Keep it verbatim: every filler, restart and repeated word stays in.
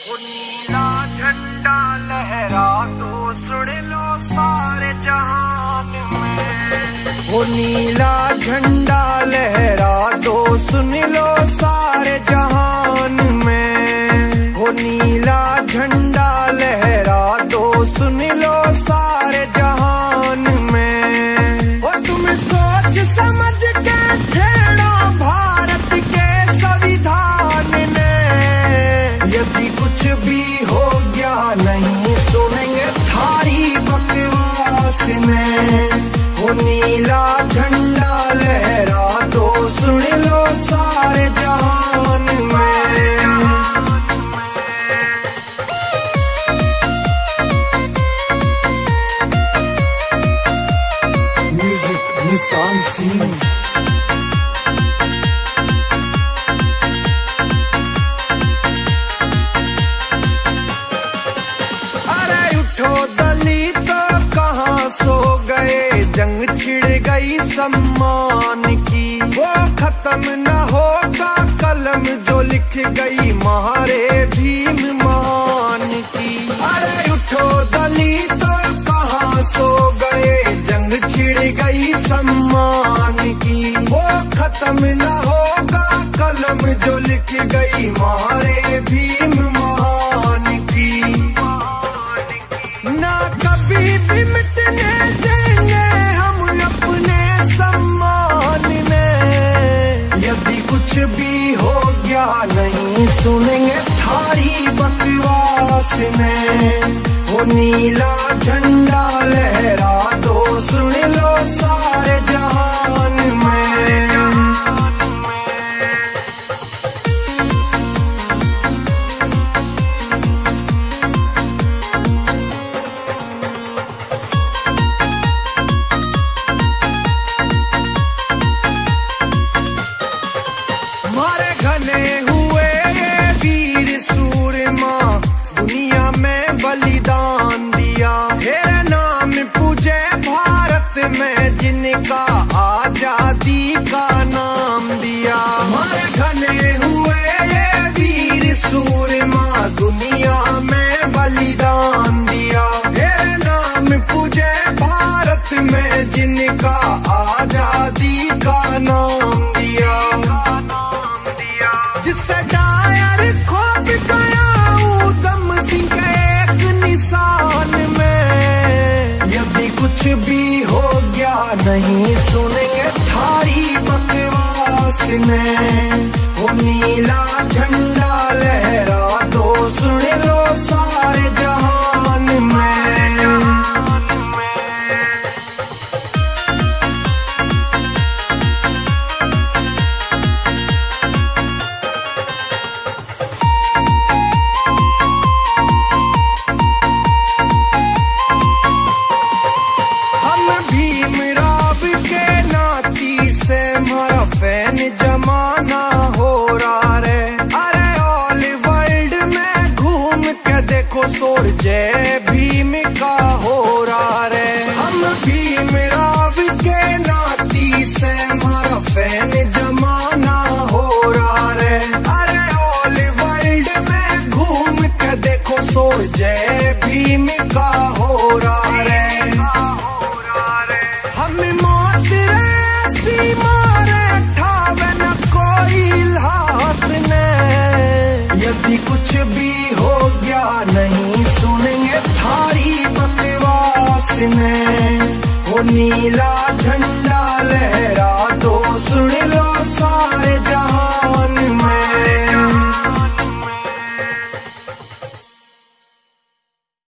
वो नीला झंडा लहरा तो सुन लो सारे जहान में। वो नीला झंडा लहरा तो सुन लो सारे जहान में। वो नीला झंडा लहरा तो सुन लो सारे जहान में। वो तुम सोच समझ के छेड़ो भारत के संविधान ने। यदि कुछ भी हो गया नहीं सुनेंगे थारी बकवास में। वो नीला झंडा लहरा तो सुन लो सारे जहान में। म्यूजिक निशान सिंह। दलित कहाँ सो गए, जंग छिड़ गई सम्मान की। वो खत्म न होगा कलम जो लिख गई महारे भीम महान की। अरे उठो दलित कहाँ सो गए, जंग छिड़ गई सम्मान की। वो खत्म न होगा कलम जो लिख गई महारे भीम महान की। ना कभी भी मिटने देंगे हम अपने सम्मान में। यदि कुछ भी हो गया नहीं सुनेंगे थारी बकवास में। वो नीला झंडा लहरा तो सुन लो सारे जहान में। हमारे घने हुए ये वीर सूरमा दुनिया में बलिदान दिया। तेरे नाम पूजे भारत में जिनका आजादी का नाम दिया। हमारे घने हुए ये वीर सूरमा दुनिया में बलिदान दिया। तेरे नाम पूजे भारत में जिनका आजादी का नाम दिया। जिससे डायर खोप गया उधम सिंह के एक निशान में। यदि कुछ भी हो गया नहीं सुनेंगे थारी बकवास में। वो नीला झंडा लहरा तो सुन लो सारे जहान में। फैन जमाना हो रहा रे। अरे ऑल वर्ल्ड में घूम के देखो शोर जय भीम का हो रहा रे। हम भीम राव के नाती से हमारा फैन जमाना हो रहा रे। अरे ऑल वर्ल्ड में घूम के देखो शोर जय भीम का हो रहा रे। हम मौत रे सीमा यदि कुछ भी हो गया नहीं सुनेंगे थारी बकवास में। वो नीला झंडा